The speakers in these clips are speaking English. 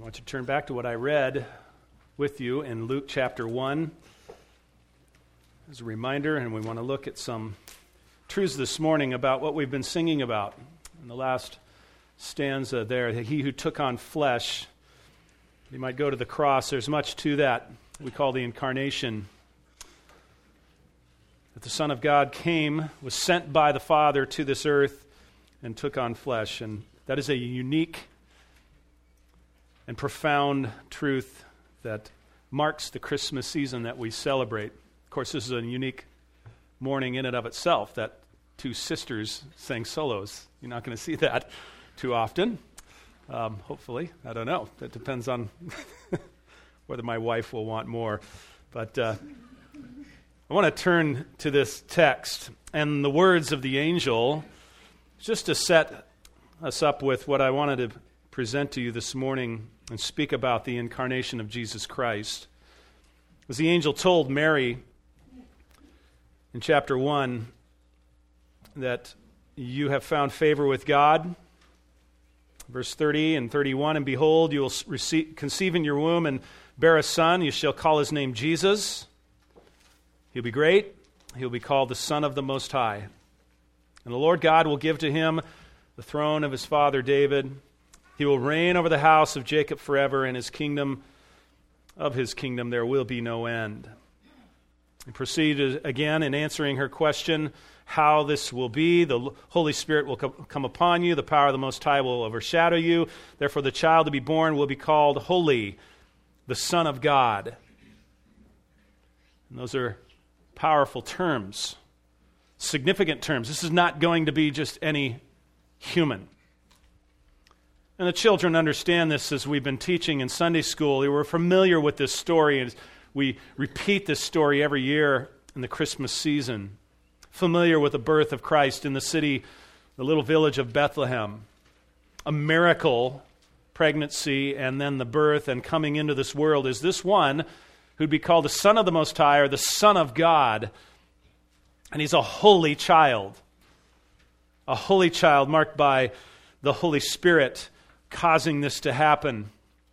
I want you to turn back to what I read with you in Luke chapter 1 as a reminder, and we want to look at some truths this morning about what we've been singing about in the last stanza there. He who took on flesh, you might go to the cross. There's much to that we call the incarnation. That the Son of God came, was sent by the Father to this earth, and took on flesh. And that is a unique and profound truth that marks the Christmas season that we celebrate. Of course, this is a unique morning in and of itself that two sisters sang solos. You're not going to see that too often. Hopefully. I don't know. That depends on whether my wife will want more. But I want to turn to this text and the words of the angel just to set us up with what I wanted to present to you this morning and speak about the incarnation of Jesus Christ. As the angel told Mary in chapter 1 that you have found favor with God, verse 30 and 31, and behold, you will conceive in your womb and bear a son. You shall call his name Jesus. He'll be great. He'll be called the Son of the Most High. And the Lord God will give to him the throne of his father David. He will reign over the house of Jacob forever, and of his kingdom there will be no end. He proceeded again in answering her question, how this will be. The Holy Spirit will come upon you. The power of the Most High will overshadow you. Therefore the child to be born will be called Holy, the Son of God. And those are powerful terms, significant terms. This is not going to be just any human. And the children understand this as we've been teaching in Sunday school. They were familiar with this story, and we repeat this story every year in the Christmas season. Familiar with the birth of Christ in the city, the little village of Bethlehem. A miracle pregnancy and then the birth and coming into this world is this one who'd be called the Son of the Most High or the Son of God. And he's a holy child. A holy child marked by the Holy Spirit causing this to happen.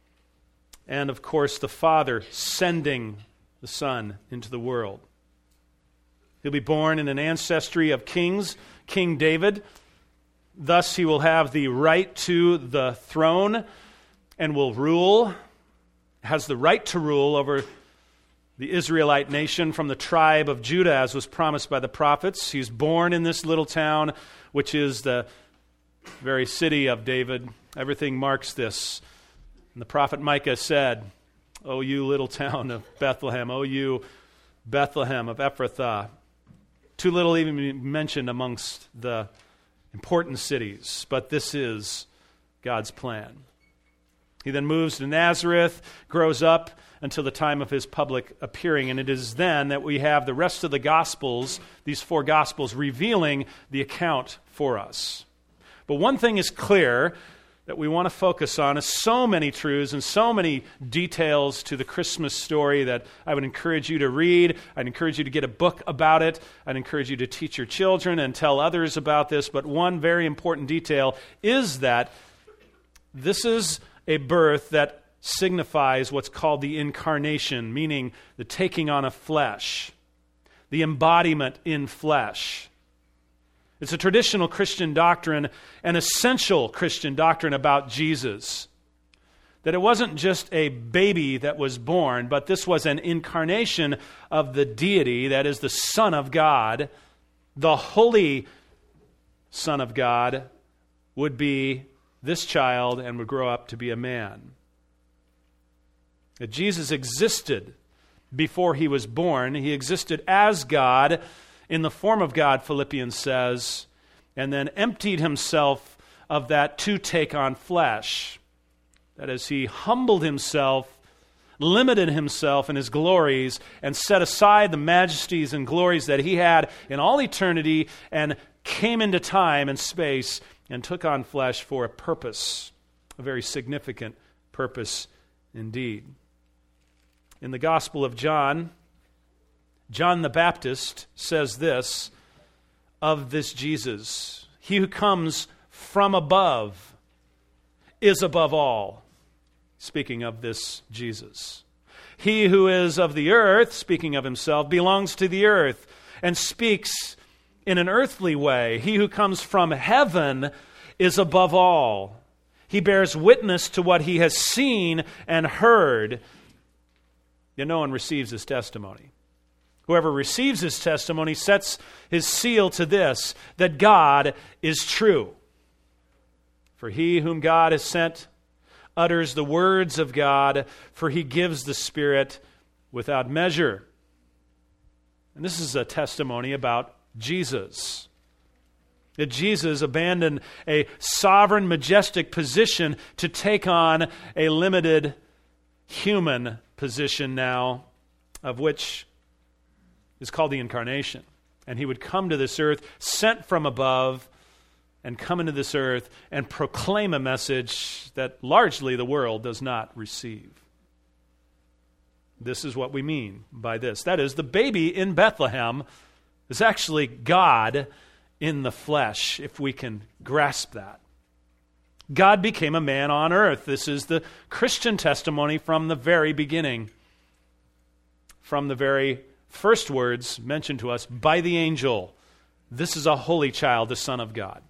And of course, the Father sending the Son into the world. He'll be born in an ancestry of kings, King David. Thus, he will have the right to the throne and will rule, has the right to rule over the Israelite nation from the tribe of Judah, as was promised by the prophets. He's born in this little town, which is the very city of David. Everything marks this. And the prophet Micah said, "O you little town of Bethlehem, O you Bethlehem of Ephrathah." Too little even mentioned amongst the important cities, but this is God's plan. He then moves to Nazareth, grows up until the time of his public appearing, and it is then that we have the rest of the Gospels, these four Gospels, revealing the account for us. But one thing is clear that we want to focus on is so many truths and so many details to the Christmas story that I would encourage you to read. I'd encourage you to get a book about it. I'd encourage you to teach your children and tell others about this. But one very important detail is that this is a birth that signifies what's called the incarnation, meaning the taking on of flesh, the embodiment in flesh. It's a traditional Christian doctrine, an essential Christian doctrine about Jesus. That it wasn't just a baby that was born, but this was an incarnation of the deity, that is the Son of God. The Holy Son of God would be this child and would grow up to be a man. That Jesus existed before he was born. He existed as God, in the form of God, Philippians says, and then emptied himself of that to take on flesh. That is, he humbled himself, limited himself in his glories, and set aside the majesties and glories that he had in all eternity, and came into time and space, and took on flesh for a purpose, a very significant purpose indeed. In the Gospel of John, John the Baptist says this of this Jesus: "He who comes from above is above all. speaking of this Jesus. He who is of the earth, speaking of himself, belongs to the earth and speaks in an earthly way. He who comes from heaven is above all. He bears witness to what he has seen and heard, yet no one receives his testimony. Whoever receives his testimony sets his seal to this, that God is true. For he whom God has sent utters the words of God, for he gives the Spirit without measure. And this is a testimony about Jesus. That Jesus abandoned a sovereign, majestic position to take on a limited human position now, of which is called the incarnation. And he would come to this earth, sent from above, and come into this earth and proclaim a message that largely the world does not receive. This is what we mean by this. That is, the baby in Bethlehem is actually God in the flesh, if we can grasp that. God became a man on earth. This is the Christian testimony from the very beginning. From the very first words mentioned to us by the angel, this is a holy child, the Son of God.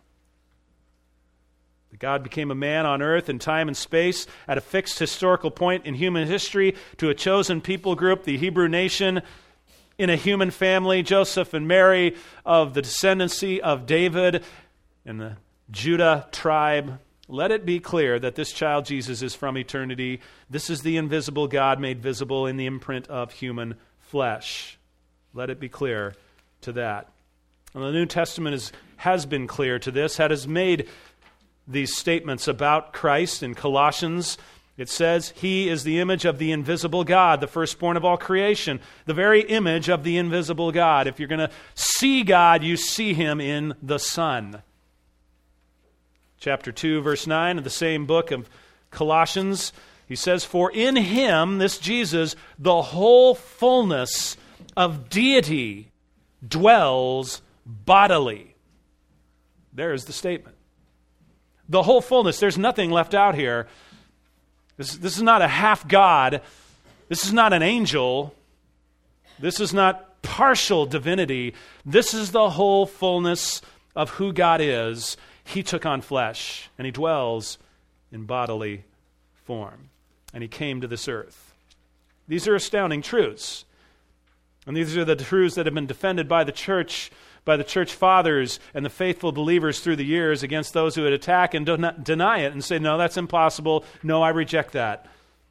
God became a man on earth in time and space at a fixed historical point in human history to a chosen people group, the Hebrew nation, in a human family, Joseph and Mary, of the descendancy of David and the Judah tribe. Let it be clear that this child Jesus is from eternity. This is the invisible God made visible in the imprint of human flesh. Let it be clear to that. And the New Testament has been clear to this. It has made these statements about Christ in Colossians. It says, He is the image of the invisible God, the firstborn of all creation, the very image of the invisible God. If you're going to see God, you see Him in the Son. Chapter 2, verse 9 of the same book of Colossians, he says, For in Him, this Jesus, the whole fullness of deity dwells bodily. There is the statement. The whole fullness. There's nothing left out here. This is not a half God. This is not an angel. This is not partial divinity. This is the whole fullness of who God is. He took on flesh, and He dwells in bodily form. And He came to this earth. These are astounding truths. And these are the truths that have been defended by the church fathers and the faithful believers through the years against those who would attack and deny it and say, no, that's impossible. No, I reject that.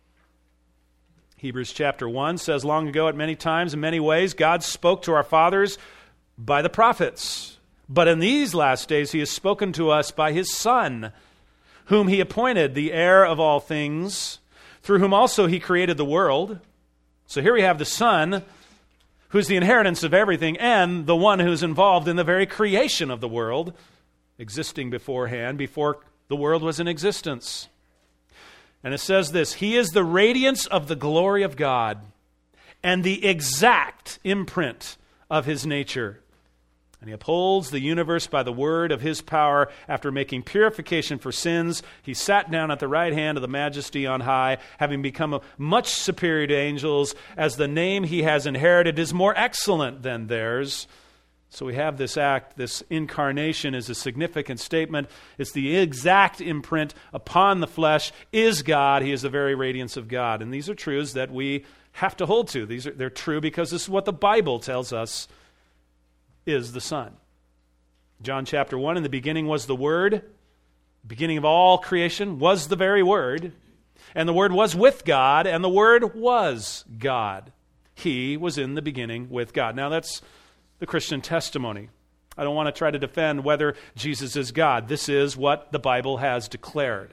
Hebrews chapter 1 says, long ago at many times in many ways, God spoke to our fathers by the prophets. But in these last days, He has spoken to us by His Son, whom He appointed the heir of all things, through whom also He created the world. So here we have the Son, who's the inheritance of everything, and the one who's involved in the very creation of the world, existing beforehand, before the world was in existence. And it says this, He is the radiance of the glory of God, and the exact imprint of His nature. And He upholds the universe by the word of His power. After making purification for sins, He sat down at the right hand of the Majesty on high, having become much superior to angels, as the name He has inherited is more excellent than theirs. So we have this act, this incarnation is a significant statement. It's the exact imprint upon the flesh is God. He is the very radiance of God. And these are truths that we have to hold to. They're true because this is what the Bible tells us is the Son. John chapter 1, in the beginning was the Word. The beginning of all creation was the very Word. And the Word was with God, and the Word was God. He was in the beginning with God. Now that's the Christian testimony. I don't want to try to defend whether Jesus is God. This is what the Bible has declared.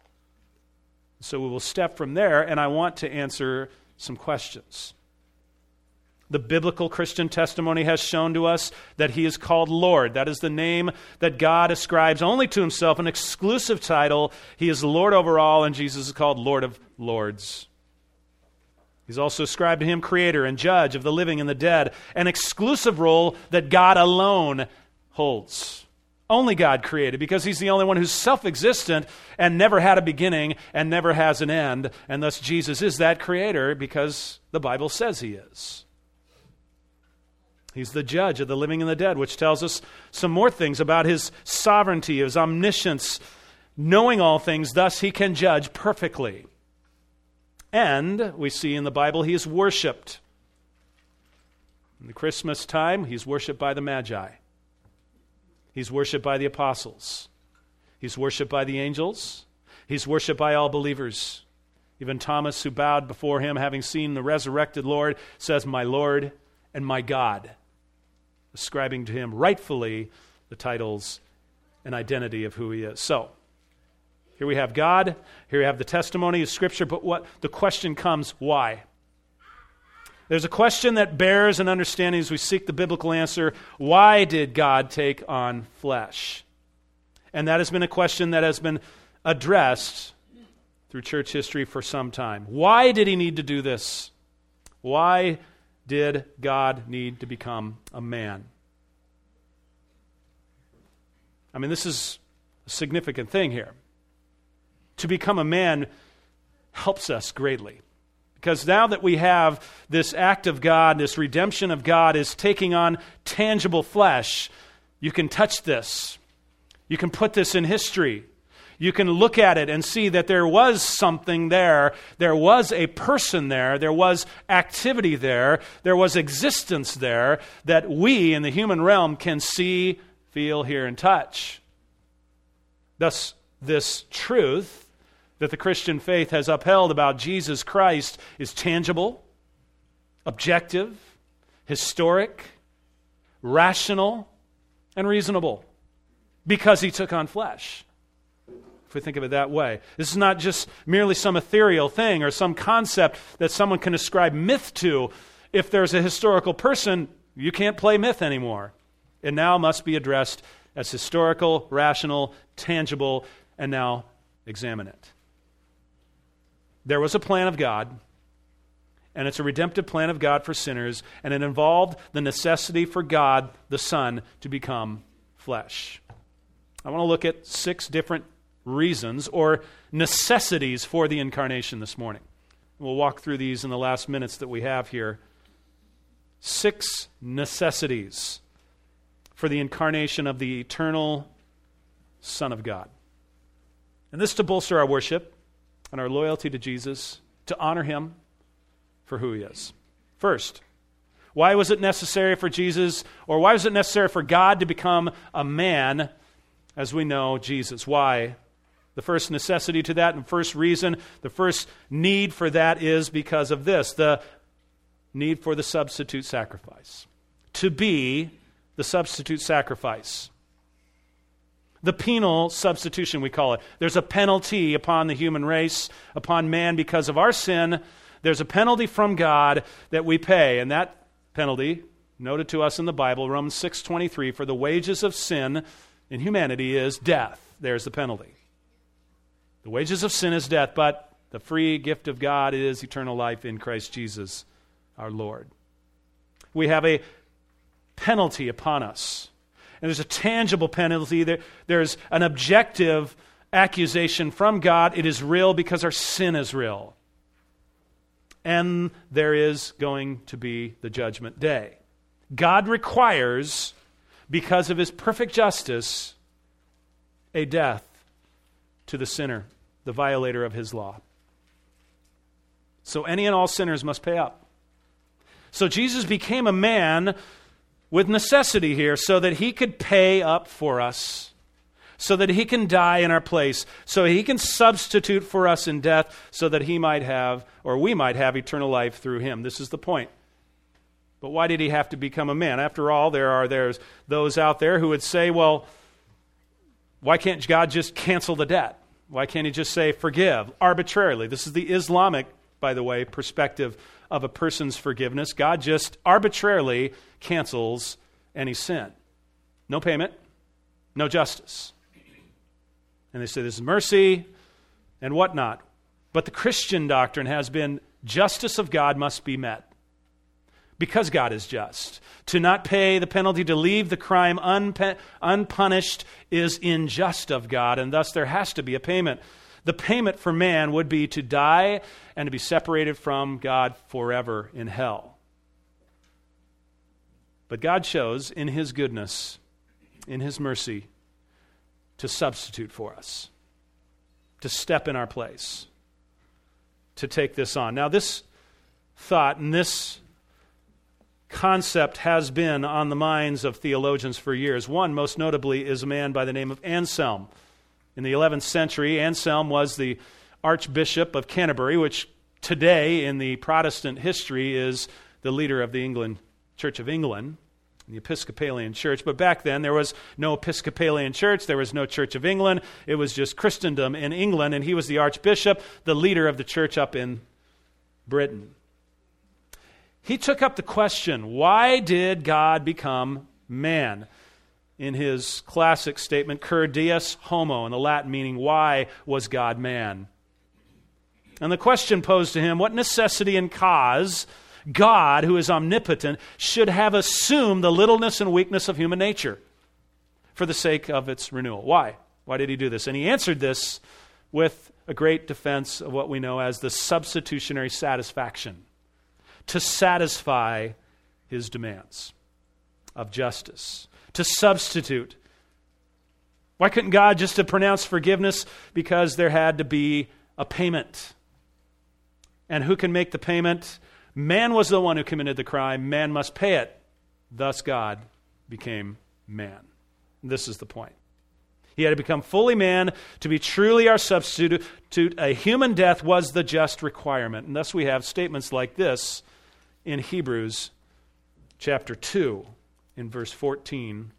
So we will step from there, and I want to answer some questions. The biblical Christian testimony has shown to us that He is called Lord. That is the name that God ascribes only to Himself, an exclusive title. He is Lord over all, and Jesus is called Lord of Lords. He's also ascribed to Him Creator and Judge of the living and the dead, an exclusive role that God alone holds. Only God created, because he's the only one who's self-existent and never had a beginning and never has an end. And thus Jesus is that creator because the Bible says he is. He's the judge of the living and the dead, which tells us some more things about his sovereignty, his omniscience, knowing all things, thus he can judge perfectly. And we see in the Bible he is worshipped. In the Christmas time, he's worshipped by the Magi. He's worshipped by the apostles. He's worshipped by the angels. He's worshipped by all believers. Even Thomas, who bowed before him, having seen the resurrected Lord, says, "My Lord and my God," ascribing to him rightfully the titles and identity of who he is. So, here we have God. Here we have the testimony of Scripture. But what the question comes, why? There's a question that bears an understanding as we seek the biblical answer. Why did God take on flesh? And that has been a question that has been addressed through church history for some time. Why did he need to do this? Why did God need to become a man? I mean, this is a significant thing here. To become a man helps us greatly. Because now that we have this act of God, this redemption of God is taking on tangible flesh, you can touch this. You can put this in history. You can look at it and see that there was something there. There was a person there. There was activity there. There was existence there that we in the human realm can see, feel, hear, and touch. Thus, this truth that the Christian faith has upheld about Jesus Christ is tangible, objective, historic, rational, and reasonable because he took on flesh. If we think of it that way. This is not just merely some ethereal thing or some concept that someone can ascribe myth to. If there's a historical person, you can't play myth anymore. It now must be addressed as historical, rational, tangible, and now examine it. There was a plan of God, and it's a redemptive plan of God for sinners, and it involved the necessity for God, the Son, to become flesh. I want to look at 6 different reasons or necessities for the incarnation this morning. We'll walk through these in the last minutes that we have here. 6 necessities for the incarnation of the eternal Son of God. And this to bolster our worship and our loyalty to Jesus, to honor him for who he is. First, why was it necessary for Jesus, or why was it necessary for God to become a man as we know Jesus? Why? The first necessity to that and first reason, the first need for that is because of this, the need for the substitute sacrifice. To be the substitute sacrifice. The penal substitution, we call it. There's a penalty upon the human race, upon man because of our sin. There's a penalty from God that we pay, and that penalty, noted to us in the Bible, Romans 6:23, for the wages of sin in humanity is death. There's the penalty. The wages of sin is death, but the free gift of God is eternal life in Christ Jesus our Lord. We have a penalty upon us. And there's a tangible penalty. There's an objective accusation from God. It is real because our sin is real. And there is going to be the judgment day. God requires, because of his perfect justice, a death to the sinner, the violator of his law. So any and all sinners must pay up. So Jesus became a man with necessity here so that he could pay up for us, so that he can die in our place, so he can substitute for us in death so that he might have, or we might have eternal life through him. This is the point. But why did he have to become a man? After all, there's those out there who would say, well, why can't God just cancel the debt? Why can't he just say forgive arbitrarily? This is the Islamic, by the way, perspective of a person's forgiveness. God just arbitrarily cancels any sin. No payment, no justice. And they say this is mercy and whatnot. But the Christian doctrine has been justice of God must be met. because God is just. To not pay the penalty, to leave the crime unpunished is unjust of God, and thus there has to be a payment. The payment for man would be to die and to be separated from God forever in hell. But God chose, in His goodness, in His mercy, to substitute for us, to step in our place, to take this on. Now, this thought and this concept has been on the minds of theologians for years. One, most notably, is a man by the name of Anselm. In the 11th century, Anselm was the Archbishop of Canterbury, which today in the Protestant history is the leader of the Church of England, the Episcopalian Church. But back then, there was no Episcopalian Church, there was no Church of England, it was just Christendom in England, and he was the Archbishop, the leader of the church up in Britain. He took up the question, why did God become man? In his classic statement, Cur Deus Homo, in the Latin meaning, why was God man? And the question posed to him, what necessity and cause God, who is omnipotent, should have assumed the littleness and weakness of human nature for the sake of its renewal? Why? Why did he do this? And he answered this with a great defense of what we know as the substitutionary satisfaction, to satisfy his demands of justice, to substitute. Why couldn't God just have pronounced forgiveness? Because there had to be a payment. And who can make the payment? Man was the one who committed the crime. Man must pay it. Thus God became man. And this is the point. He had to become fully man to be truly our substitute. A human death was the just requirement. And thus we have statements like this in Hebrews chapter 2, in verse 14,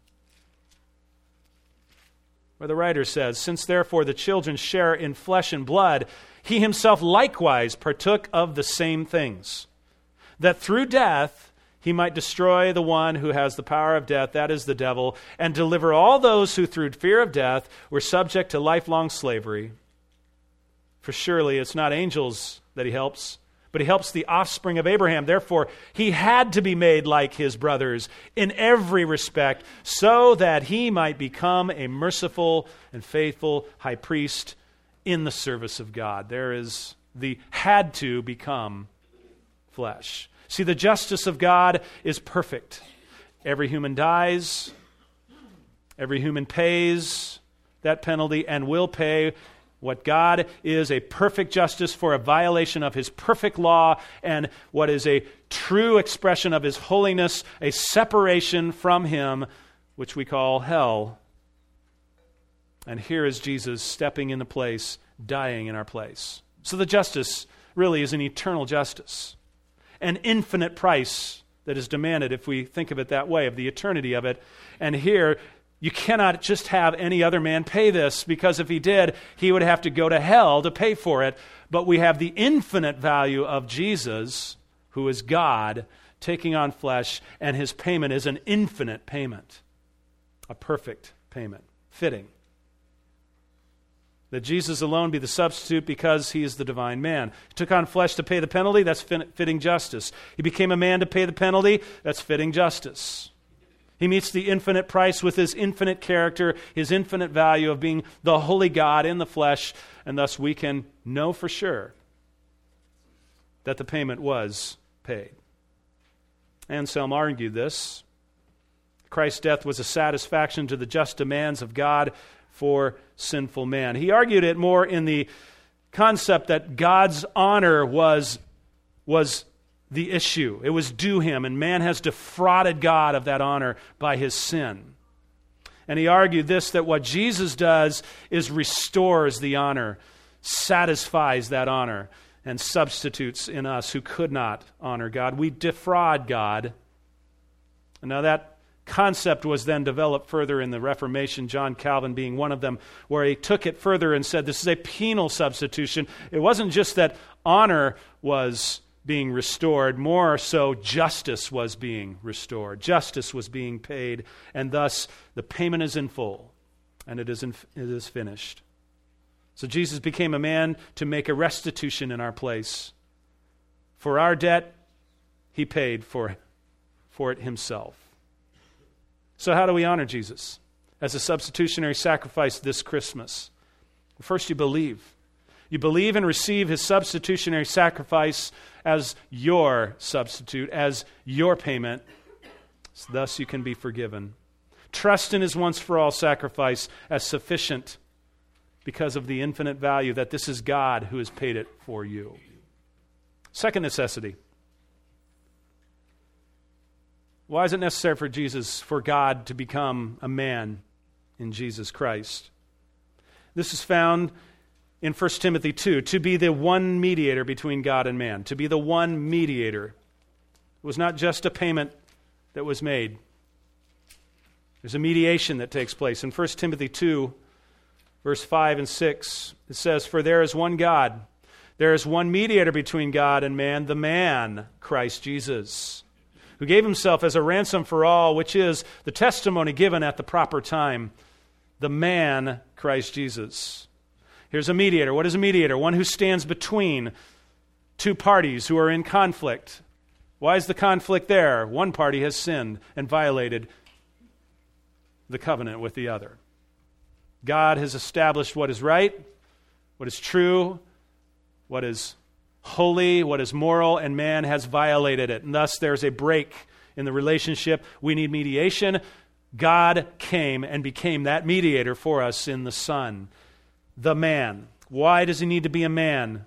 where the writer says, since therefore the children share in flesh and blood, he himself likewise partook of the same things, that through death he might destroy the one who has the power of death, that is the devil, and deliver all those who through fear of death were subject to lifelong slavery. For surely it's not angels that he helps, but he helps the offspring of Abraham. Therefore, he had to be made like his brothers in every respect, so that he might become a merciful and faithful high priest in the service of God. There is the had to become flesh. See, the justice of God is perfect. Every human dies, every human pays that penalty and will pay. What God is a perfect justice for a violation of His perfect law, and what is a true expression of His holiness, a separation from Him, which we call hell. And here is Jesus stepping in the place, dying in our place. So the justice really is an eternal justice, an infinite price that is demanded, if we think of it that way, of the eternity of it. And here, you cannot just have any other man pay this, because if he did, he would have to go to hell to pay for it. But we have the infinite value of Jesus, who is God, taking on flesh, and His payment is an infinite payment, a perfect payment, fitting. That Jesus alone be the substitute because He is the divine man. He took on flesh to pay the penalty, that's fitting justice. He became a man to pay the penalty, that's fitting justice. He meets the infinite price with His infinite character, His infinite value of being the holy God in the flesh, and thus we can know for sure that the payment was paid. Anselm argued this. Christ's death was a satisfaction to the just demands of God for sinful man. He argued it more in the concept that God's honor was the issue. It was due Him, and man has defrauded God of that honor by his sin. And he argued this, that what Jesus does is restores the honor, satisfies that honor, and substitutes in us who could not honor God. We defraud God. And now that concept was then developed further in the Reformation, John Calvin being one of them, where he took it further and said this is a penal substitution. It wasn't just that honor was being restored, more so justice was being restored. Justice was being paid, and thus the payment is in full, and it is finished. So Jesus became a man to make a restitution in our place. For our debt, He paid for for it himself. So how do we honor Jesus as a substitutionary sacrifice this Christmas? First, you believe. You believe and receive his substitutionary sacrifice as your substitute, as your payment. Thus you can be forgiven. Trust in his once-for-all sacrifice as sufficient because of the infinite value that this is God who has paid it for you. Second necessity. Why is it necessary for God to become a man in Jesus Christ? This is found in 1 Timothy 2, to be the one mediator between God and man, to be the one mediator. It was not just a payment that was made. There's a mediation that takes place. In 1 Timothy 2, verse 5 and 6, it says, "For there is one God, there is one mediator between God and man, the man, Christ Jesus, who gave himself as a ransom for all, which is the testimony given at the proper time. The man, Christ Jesus." Here's a mediator. What is a mediator? One who stands between two parties who are in conflict. Why is the conflict there? One party has sinned and violated the covenant with the other. God has established what is right, what is true, what is holy, what is moral, and man has violated it. And thus there's a break in the relationship. We need mediation. God came and became that mediator for us in the Son, the man. Why does he need to be a man?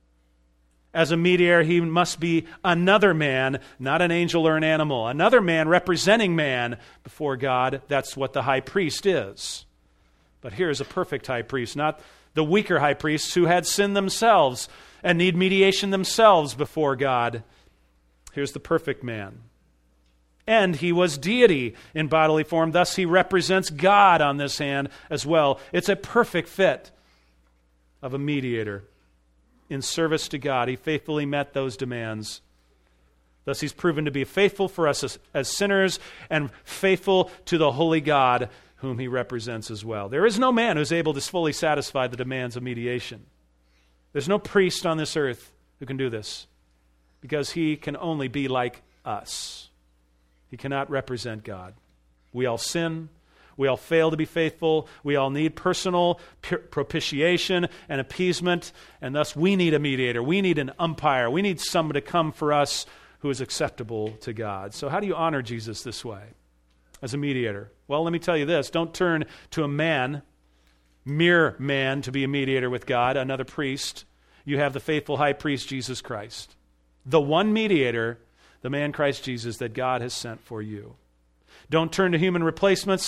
As a mediator, he must be another man, not an angel or an animal. Another man representing man before God. That's what the high priest is. But here's a perfect high priest, not the weaker high priests who had sinned themselves and need mediation themselves before God. Here's the perfect man. And he was deity in bodily form, thus he represents God on this hand as well. It's a perfect fit of a mediator in service to God. He faithfully met those demands. Thus he's proven to be faithful for us as sinners and faithful to the holy God whom he represents as well. There is no man who's able to fully satisfy the demands of mediation. There's no priest on this earth who can do this because he can only be like us. He cannot represent God. We all sin. We all fail to be faithful. We all need personal propitiation and appeasement, and thus we need a mediator. We need an umpire. We need someone to come for us who is acceptable to God. So how do you honor Jesus this way as a mediator? Well, let me tell you this. Don't turn to a man, mere man, to be a mediator with God, another priest. You have the faithful high priest, Jesus Christ, the one mediator, the man Christ Jesus that God has sent for you. Don't turn to human replacements,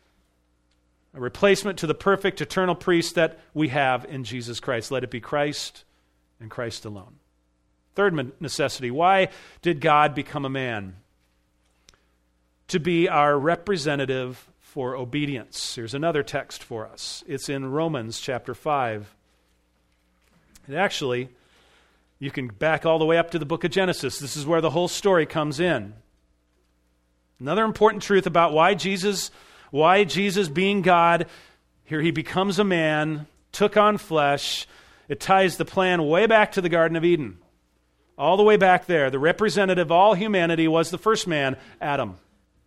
a replacement to the perfect eternal priest that we have in Jesus Christ. Let it be Christ and Christ alone. Third necessity, why did God become a man? To be our representative for obedience. Here's another text for us. It's in Romans chapter 5. And actually, you can back all the way up to the book of Genesis. This is where the whole story comes in. Another important truth about why Jesus being God, here he becomes a man, took on flesh. It ties the plan way back to the Garden of Eden. All the way back there. The representative of all humanity was the first man, Adam.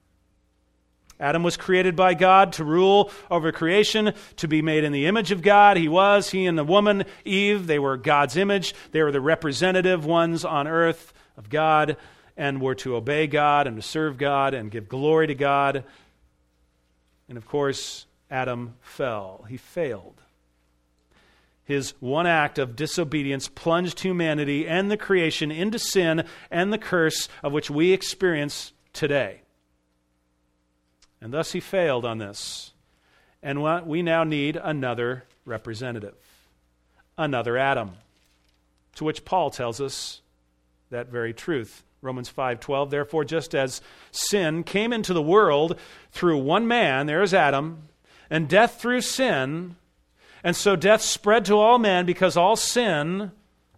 Adam was created by God to rule over creation, to be made in the image of God. He and the woman, Eve, they were God's image. They were the representative ones on earth of God and were to obey God and to serve God and give glory to God. And of course, Adam fell. He failed. His one act of disobedience plunged humanity and the creation into sin and the curse of which we experience today. And thus he failed on this. And we now need another representative, another Adam, to which Paul tells us that very truth. Romans 5:12, therefore, just as sin came into the world through one man, there is Adam, and death through sin, and so death spread to all men because all sin,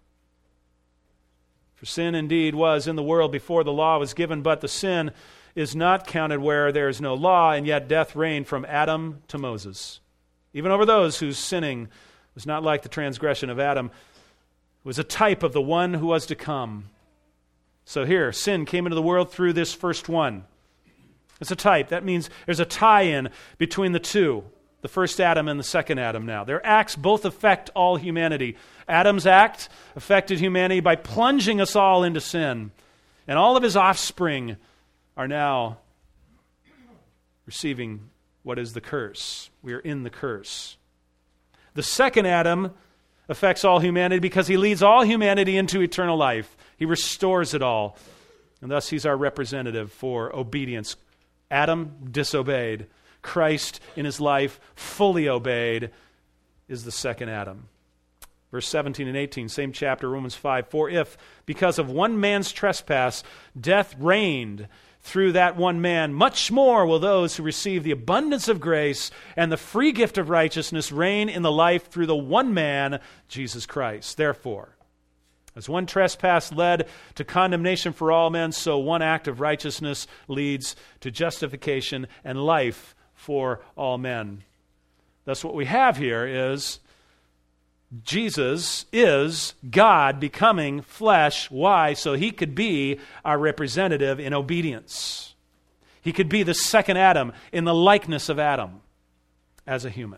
for sin indeed was in the world before the law was given, but the sin is not counted where there is no law, and yet death reigned from Adam to Moses. Even over those whose sinning was not like the transgression of Adam, it was a type of the one who was to come. So here, sin came into the world through this first one. It's a type. That means there's a tie-in between the two, the first Adam and the second Adam now. Their acts both affect all humanity. Adam's act affected humanity by plunging us all into sin. And all of his offspring are now receiving what is the curse. We are in the curse. The second Adam affects all humanity because he leads all humanity into eternal life. He restores it all. And thus he's our representative for obedience. Adam disobeyed. Christ in his life fully obeyed is the second Adam. Verse 17 and 18, same chapter, Romans 5. For if, because of one man's trespass, death reigned through that one man, much more will those who receive the abundance of grace and the free gift of righteousness reign in the life through the one man, Jesus Christ. Therefore, as one trespass led to condemnation for all men, so one act of righteousness leads to justification and life for all men. Thus what we have here is Jesus is God becoming flesh. Why? So he could be our representative in obedience. He could be the second Adam in the likeness of Adam as a human.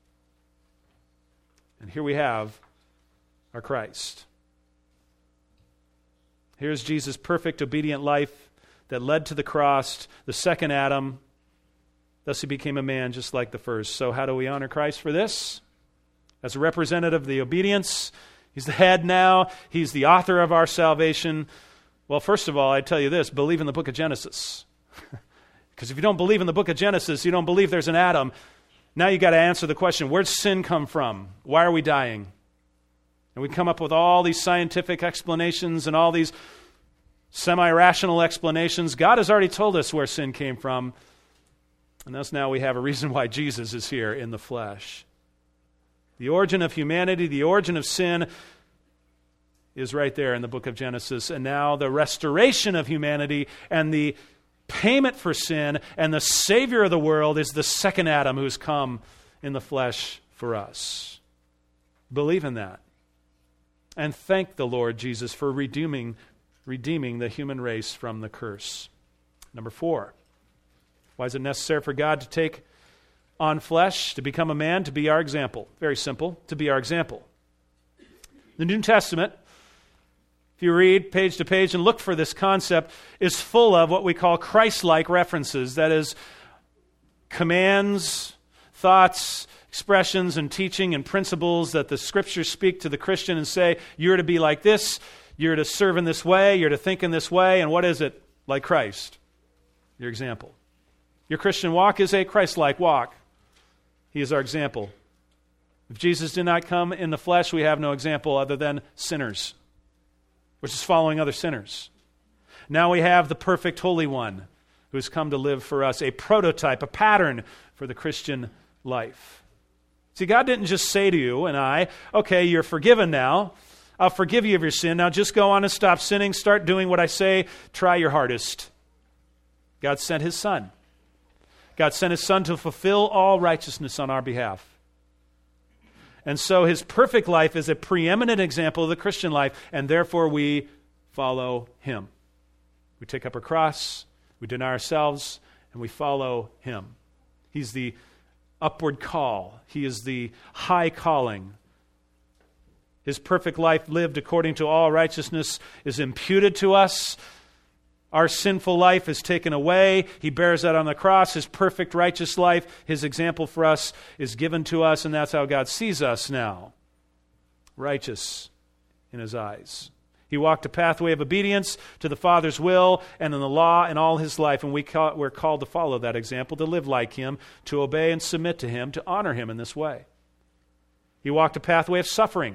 And here we have our Christ. Here's Jesus' perfect obedient life that led to the cross, the second Adam. Thus he became a man just like the first. So how do we honor Christ for this? As a representative of the obedience, he's the head now. He's the author of our salvation. Well, first of all, I tell you this, believe in the book of Genesis. Because if you don't believe in the book of Genesis, you don't believe there's an Adam. Now you got to answer the question, where'd sin come from? Why are we dying? And we come up with all these scientific explanations and all these semi-rational explanations. God has already told us where sin came from. And thus now we have a reason why Jesus is here in the flesh. The origin of humanity, the origin of sin is right there in the book of Genesis. And now the restoration of humanity and the payment for sin and the Savior of the world is the second Adam who's come in the flesh for us. Believe in that. And thank the Lord Jesus for redeeming the human race from the curse. Number 4, why is it necessary for God to take on flesh, to become a man, to be our example? Very simple, to be our example. The New Testament, if you read page to page and look for this concept, is full of what we call Christ-like references. That is, commands, thoughts, expressions, and teaching and principles that the Scriptures speak to the Christian and say, you're to be like this, you're to serve in this way, you're to think in this way, and what is it? Like Christ, your example. Your Christian walk is a Christ-like walk. He is our example. If Jesus did not come in the flesh, we have no example other than sinners. We're just following other sinners. Now we have the perfect Holy One who has come to live for us, a prototype, a pattern for the Christian life. See, God didn't just say to you and I, okay, you're forgiven now. I'll forgive you of your sin. Now just go on and stop sinning. Start doing what I say. Try your hardest. God sent His Son. God sent His Son to fulfill all righteousness on our behalf. And so His perfect life is a preeminent example of the Christian life, and therefore we follow Him. We take up our cross, we deny ourselves, and we follow Him. He's the upward call. He is the high calling. His perfect life lived according to all righteousness is imputed to us. Our sinful life is taken away. He bears that on the cross. His perfect righteous life, His example for us, is given to us, and that's how God sees us now. Righteous in His eyes. He walked a pathway of obedience to the Father's will and in the law in all His life, and we're called to follow that example, to live like Him, to obey and submit to Him, to honor Him in this way. He walked a pathway of suffering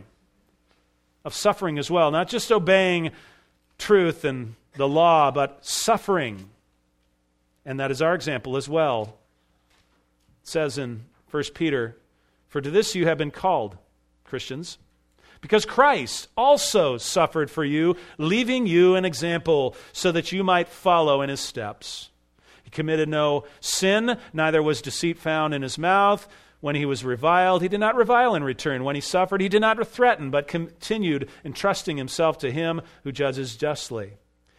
as well, not just obeying truth and the law, but suffering. And that is our example as well. It says in 1 Peter, for to this you have been called, Christians, because Christ also suffered for you, leaving you an example so that you might follow in His steps. He committed no sin, neither was deceit found in His mouth. When He was reviled, He did not revile in return. When He suffered, He did not threaten, but continued entrusting Himself to Him who judges justly.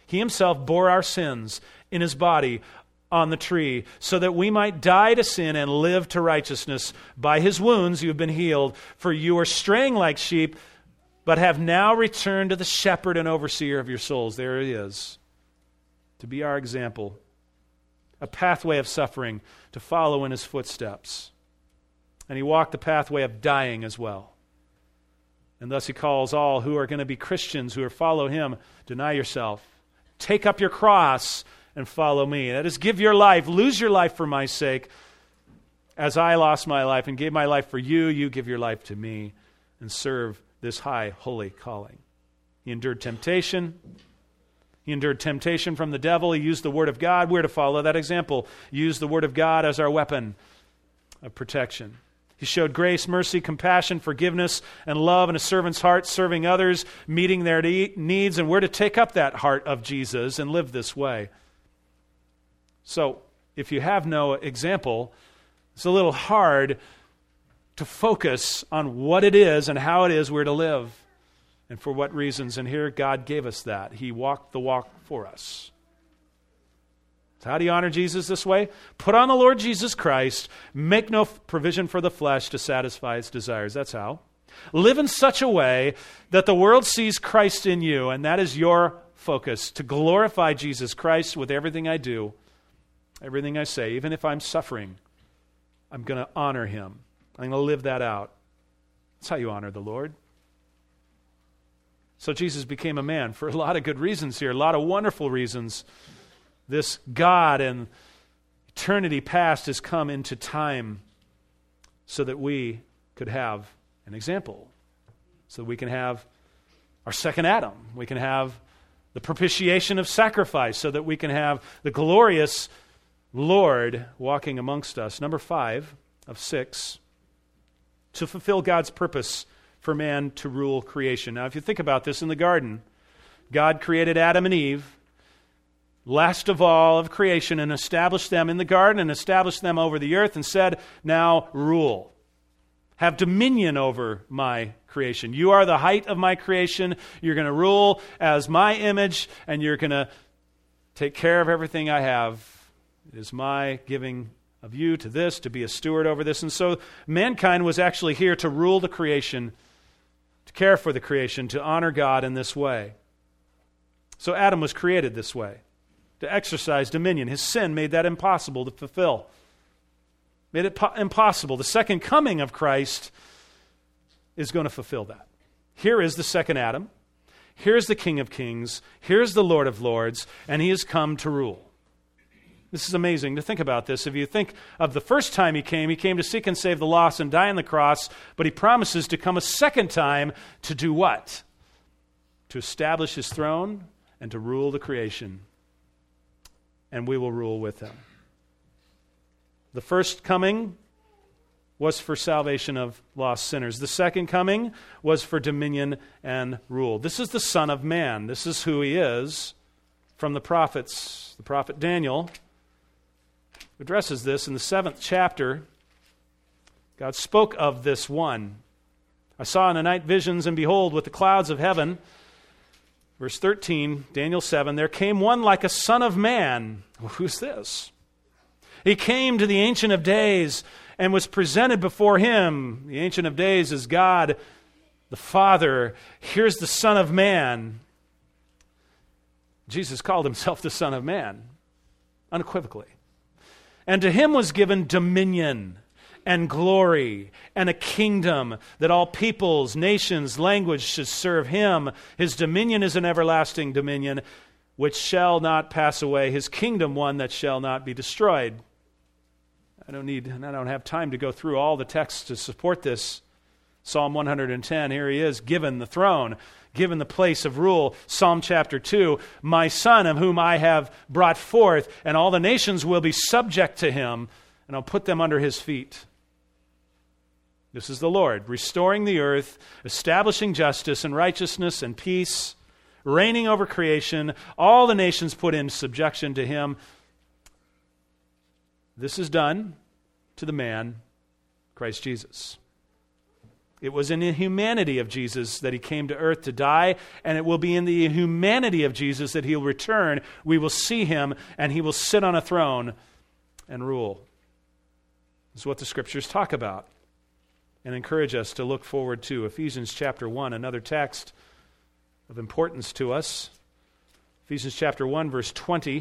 He himself bore our sins in his body on the tree, so that we might die to sin and live to righteousness. By his wounds you have been healed, for you are straying like sheep, but have now returned to the shepherd and overseer of your souls. There he is, to be our example, a pathway of suffering to follow in his footsteps. And he walked the pathway of dying as well. And thus he calls all who are going to be Christians, who are follow him, deny yourself, take up your cross, and follow me. That is, give your life, lose your life for my sake. As I lost my life and gave my life for you, you give your life to me and serve this high, holy calling. He endured temptation. He endured temptation from the devil. He used the Word of God. We're to follow that example. Use the Word of God as our weapon of protection. He showed grace, mercy, compassion, forgiveness, and love in a servant's heart, serving others, meeting their needs, and we're to take up that heart of Jesus and live this way. So, if you have no example, it's a little hard to focus on what it is and how it is we're to live and for what reasons. And here God gave us that. He walked the walk for us. So how do you honor Jesus this way? Put on the Lord Jesus Christ. Make no provision for the flesh to satisfy its desires. That's how. Live in such a way that the world sees Christ in you, and that is your focus, to glorify Jesus Christ with everything I do. Everything I say, even if I'm suffering, I'm going to honor him. I'm going to live that out. That's how you honor the Lord. So Jesus became a man for a lot of good reasons here, a lot of wonderful reasons. This God in eternity past has come into time so that we could have an example, so that we can have our second Adam. We can have the propitiation of sacrifice, so that we can have the glorious Lord walking amongst us. Number 5 of 6, to fulfill God's purpose for man to rule creation. Now, if you think about this, in the garden, God created Adam and Eve, last of all of creation, and established them in the garden and established them over the earth and said, now rule. Have dominion over my creation. You are the height of my creation. You're going to rule as my image, and you're going to take care of everything I have. It is my giving of you to this, to be a steward over this. And so mankind was actually here to rule the creation, to care for the creation, to honor God in this way. So Adam was created this way, to exercise dominion. His sin made that impossible to fulfill. Made it impossible. The second coming of Christ is going to fulfill that. Here is the second Adam. Here's the King of Kings. Here's the Lord of Lords. And he has come to rule. This is amazing to think about this. If you think of the first time he came to seek and save the lost and die on the cross, but he promises to come a second time to do what? To establish his throne and to rule the creation. And we will rule with him. The first coming was for salvation of lost sinners. The second coming was for dominion and rule. This is the Son of Man. This is who he is from the prophets. The prophet Daniel addresses this in the 7th chapter. God spoke of this one. I saw in the night visions, and behold, with the clouds of heaven, verse 13, Daniel 7, there came one like a son of man. Well, who's this? He came to the Ancient of Days and was presented before him. The Ancient of Days is God, the Father. Here's the Son of Man. Jesus called himself the Son of Man, unequivocally. And to him was given dominion and glory and a kingdom that all peoples, nations, languages should serve him. His dominion is an everlasting dominion which shall not pass away. His kingdom one that shall not be destroyed. I don't have time to go through all the texts to support this. Psalm 110, here he is, given the throne, given the place of rule. Psalm chapter 2, my son of whom I have brought forth, and all the nations will be subject to him, and I'll put them under his feet. This is the Lord, restoring the earth, establishing justice and righteousness and peace, reigning over creation, all the nations put in subjection to him. This is done to the man, Christ Jesus. It was in the humanity of Jesus that he came to earth to die, and it will be in the humanity of Jesus that he'll return. We will see him, and he will sit on a throne and rule. This is what the Scriptures talk about and encourage us to look forward to. Ephesians chapter 1, another text of importance to us. Ephesians chapter 1, verse 20.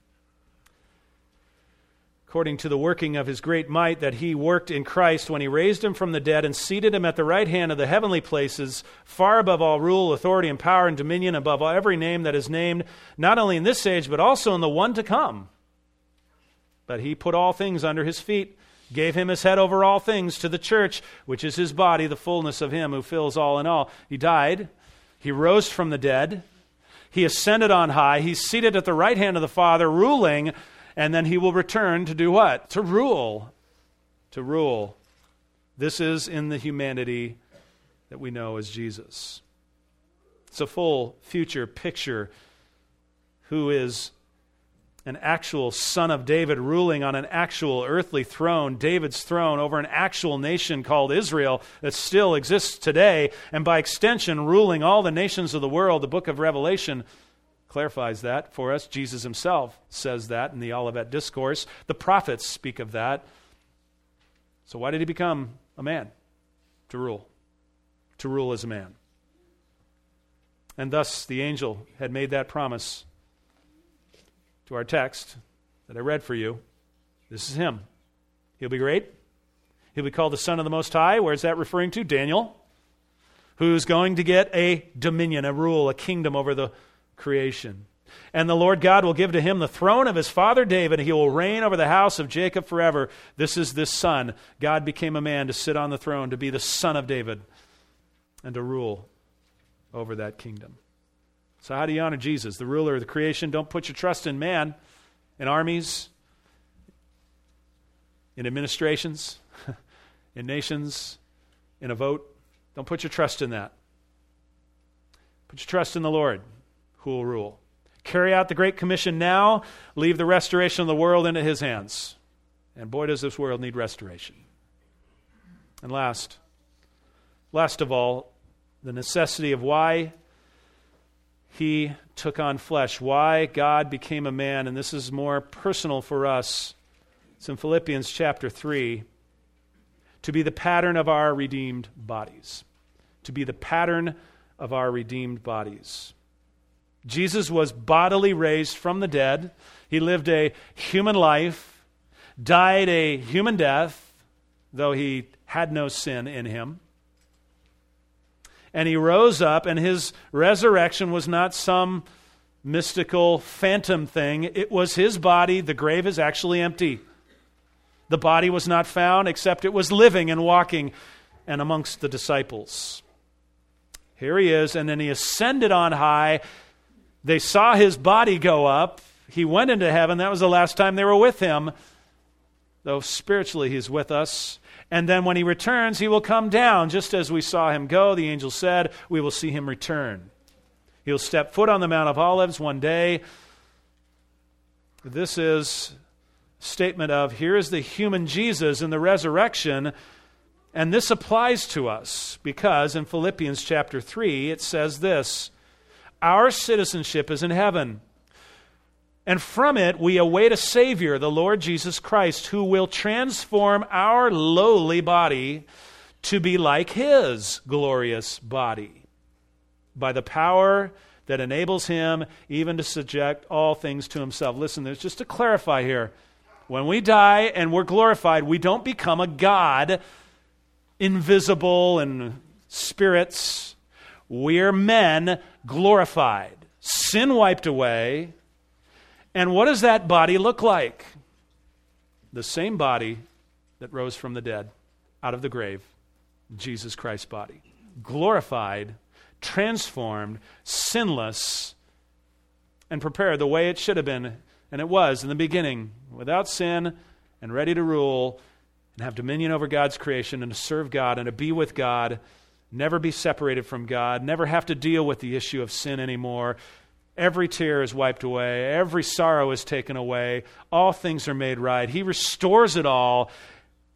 According to the working of his great might that he worked in Christ when he raised him from the dead and seated him at the right hand of the heavenly places, far above all rule, authority, and power, and dominion, above every name that is named, not only in this age, but also in the one to come. But he put all things under his feet, gave him his head over all things to the church, which is his body, the fullness of him who fills all in all. He died. He rose from the dead. He ascended on high. He's seated at the right hand of the Father, ruling. And then he will return to do what? To rule. To rule. This is in the humanity that we know as Jesus. It's a full future picture who is an actual son of David ruling on an actual earthly throne, David's throne, over an actual nation called Israel that still exists today, and by extension ruling all the nations of the world. The book of Revelation clarifies that for us. Jesus himself says that in the Olivet Discourse. The prophets speak of that. So why did he become a man? To rule. To rule as a man. And thus the angel had made that promise to our text that I read for you. This is him. He'll be great. He'll be called the Son of the Most High. Where's that referring to? Daniel. Who's going to get a dominion, a rule, a kingdom over the creation. And the Lord God will give to him the throne of his father David. He will reign over the house of Jacob forever. This is this son. God became a man to sit on the throne, to be the son of David, and to rule over that kingdom. So how do you honor Jesus, the ruler of the creation? Don't put your trust in man, in armies, in administrations, in nations, in a vote. Don't put your trust in that. Put your trust in the Lord, who will rule. Carry out the Great Commission now. Leave the restoration of the world into his hands. And boy, does this world need restoration. And last of all, the necessity of why he took on flesh, why God became a man, and this is more personal for us. It's in Philippians chapter 3, to be the pattern of our redeemed bodies. To be the pattern of our redeemed bodies. Jesus was bodily raised from the dead. He lived a human life, died a human death, though he had no sin in him. And he rose up, and his resurrection was not some mystical phantom thing. It was his body. The grave is actually empty. The body was not found, except it was living and walking and amongst the disciples. Here he is, and then he ascended on high. They saw his body go up. He went into heaven. That was the last time they were with him, though spiritually he's with us. And then when he returns, he will come down. Just as we saw him go, the angel said, we will see him return. He'll step foot on the Mount of Olives one day. This is a statement of, here is the human Jesus in the resurrection. And this applies to us because in Philippians chapter 3, it says this, our citizenship is in heaven, and from it we await a Savior, the Lord Jesus Christ, who will transform our lowly body to be like his glorious body by the power that enables him even to subject all things to himself. Listen, there's just to clarify here. When we die and we're glorified, we don't become a God, invisible and spirits. We're men glorified, sin wiped away. And what does that body look like? The same body that rose from the dead, out of the grave, Jesus Christ's body. Glorified, transformed, sinless, and prepared the way it should have been, and it was in the beginning, without sin and ready to rule and have dominion over God's creation and to serve God and to be with God, never be separated from God, never have to deal with the issue of sin anymore. Every tear is wiped away. Every sorrow is taken away. All things are made right. He restores it all.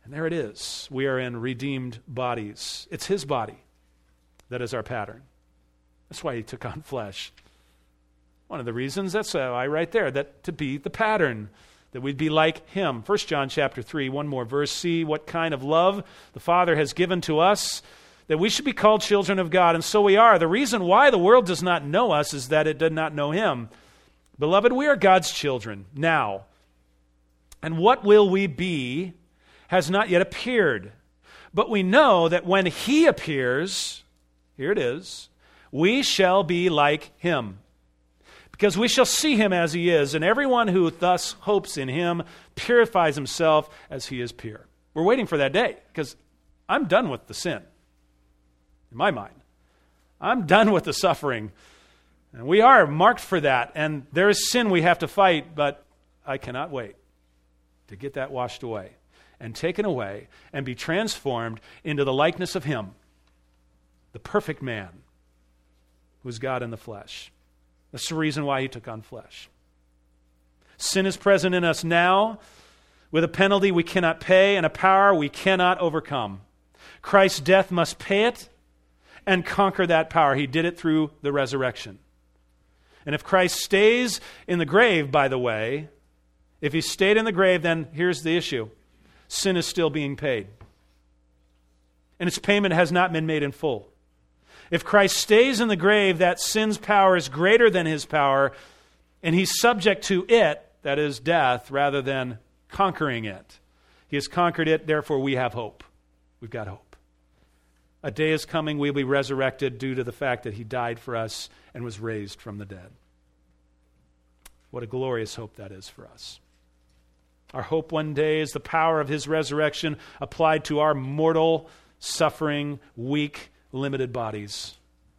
And there it is. We are in redeemed bodies. It's his body that is our pattern. That's why he took on flesh. One of the reasons, that's why right there, that to be the pattern, that we'd be like him. 1 John chapter 3, one more verse. See what kind of love the Father has given to us, that we should be called children of God, and so we are. The reason why the world does not know us is that it did not know him. Beloved, we are God's children now. And what will we be has not yet appeared. But we know that when he appears, here it is, we shall be like him, because we shall see him as he is, and everyone who thus hopes in him purifies himself as he is pure. We're waiting for that day, because I'm done with the sin, in my mind. I'm done with the suffering, and we are marked for that, and there is sin we have to fight, but I cannot wait to get that washed away and taken away and be transformed into the likeness of him, the perfect man, who is God in the flesh. That's the reason why he took on flesh. Sin is present in us now with a penalty we cannot pay and a power we cannot overcome. Christ's death must pay it and conquer that power. He did it through the resurrection. And if Christ stays in the grave, by the way, if he stayed in the grave, then here's the issue. Sin is still being paid. And its payment has not been made in full. If Christ stays in the grave, that sin's power is greater than his power, and he's subject to it, that is death, rather than conquering it. He has conquered it, therefore we have hope. We've got hope. A day is coming, we'll be resurrected due to the fact that he died for us and was raised from the dead. What a glorious hope that is for us. Our hope one day is the power of his resurrection applied to our mortal, suffering, weak, limited bodies.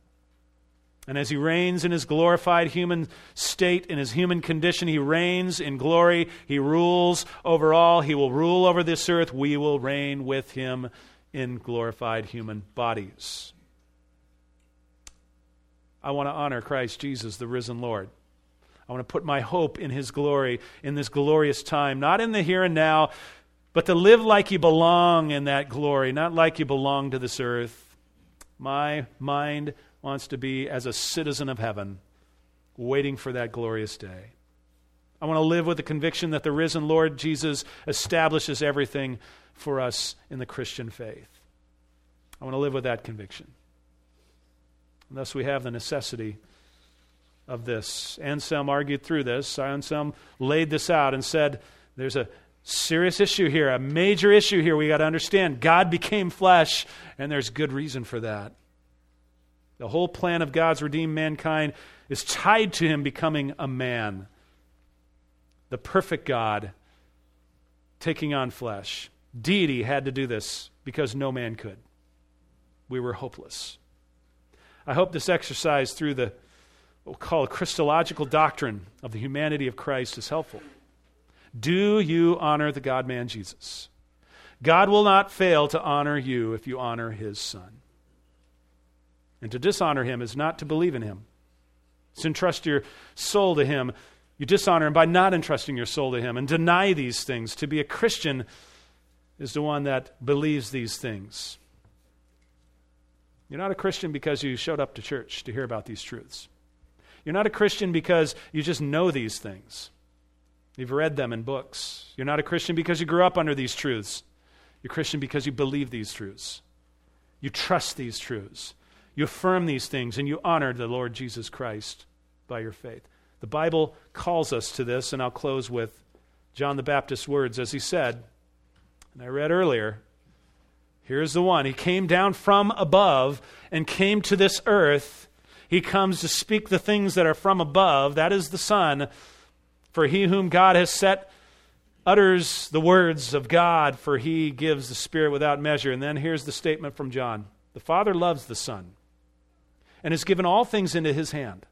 And as he reigns in his glorified human state, in his human condition, he reigns in glory. He rules over all. He will rule over this earth. We will reign with him in glorified human bodies. I want to honor Christ Jesus, the risen Lord. I want to put my hope in his glory in this glorious time, not in the here and now, but to live like you belong in that glory, not like you belong to this earth. My mind wants to be as a citizen of heaven, waiting for that glorious day. I want to live with the conviction that the risen Lord Jesus establishes everything for us in the Christian faith. I want to live with that conviction. And thus we have the necessity of this. Anselm argued through this. Anselm laid this out and said, there's a serious issue here, a major issue here we got to understand. God became flesh, and there's good reason for that. The whole plan of God's redeemed mankind is tied to him becoming a man. The perfect God taking on flesh. Deity had to do this because no man could. We were hopeless. I hope this exercise through the what we'll call a Christological doctrine of the humanity of Christ is helpful. Do you honor the God-man Jesus? God will not fail to honor you if you honor his Son. And to dishonor him is not to believe in him. It's to entrust your soul to him. You dishonor him by not entrusting your soul to him and deny these things. To be a Christian is the one that believes these things. You're not a Christian because you showed up to church to hear about these truths. You're not a Christian because you just know these things. You've read them in books. You're not a Christian because you grew up under these truths. You're a Christian because you believe these truths. You trust these truths. You affirm these things, and you honor the Lord Jesus Christ by your faith. The Bible calls us to this, and I'll close with John the Baptist's words as he said, and I read earlier, here's the one. He came down from above and came to this earth. He comes to speak the things that are from above. That is the Son. For he whom God has set utters the words of God, for he gives the Spirit without measure. And then here's the statement from John. The Father loves the Son and has given all things into his hand.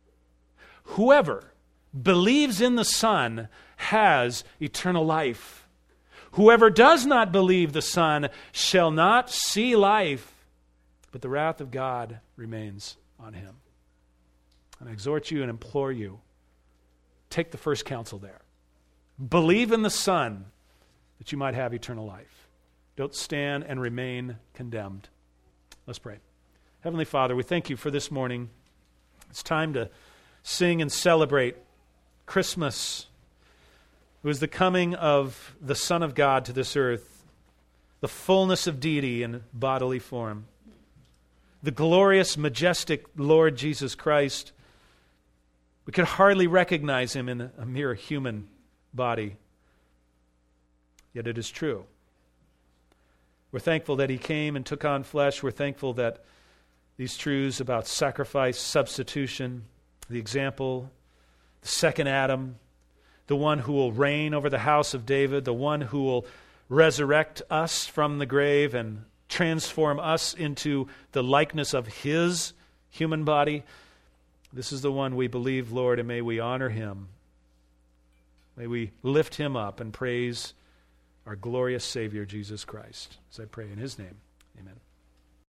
Whoever believes in the Son has eternal life. Whoever does not believe the Son shall not see life, but the wrath of God remains on him. And I exhort you and implore you, take the first counsel there. Believe in the Son that you might have eternal life. don't stand and remain condemned. Let's pray. Heavenly Father, we thank you for this morning. It's time to sing and celebrate Christmas. It was the coming of the Son of God to this earth, the fullness of deity in bodily form, the glorious, majestic Lord Jesus Christ. We could hardly recognize him in a mere human body, yet it is true. We're thankful that he came and took on flesh. We're thankful that these truths about sacrifice, substitution, the example, the second Adam, the one who will reign over the house of David, the one who will resurrect us from the grave and transform us into the likeness of his human body. This is the one we believe, Lord, and may we honor him. May we lift him up and praise our glorious Savior, Jesus Christ. As I pray in his name, amen.